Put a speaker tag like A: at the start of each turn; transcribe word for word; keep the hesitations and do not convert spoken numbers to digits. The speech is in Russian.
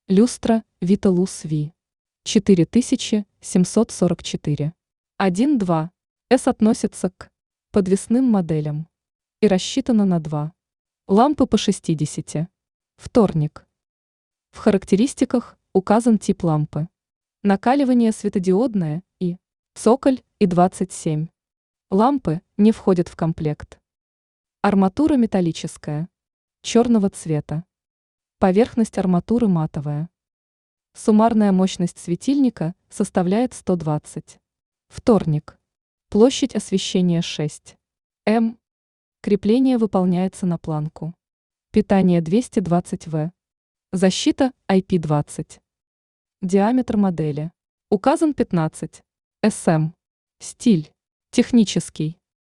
A: Люстра Виталус Ви. четыре тысячи семьсот сорок четыре. один два. С относится к подвесным моделям и рассчитана на два. Лампы по шестидесяти. Вторник. В характеристиках указан тип лампы. Накаливание светодиодное и цоколь и двадцать семь. Лампы не входят в комплект. Арматура металлическая, черного цвета. Поверхность арматуры матовая. Суммарная мощность светильника составляет сто двадцать. Вторник. Площадь освещения шесть эм. Крепление выполняется на планку. Питание двести двадцать ватт. Защита ай пи двадцать. Диаметр модели. Указан пятнадцать эс эм. Стиль. Технический.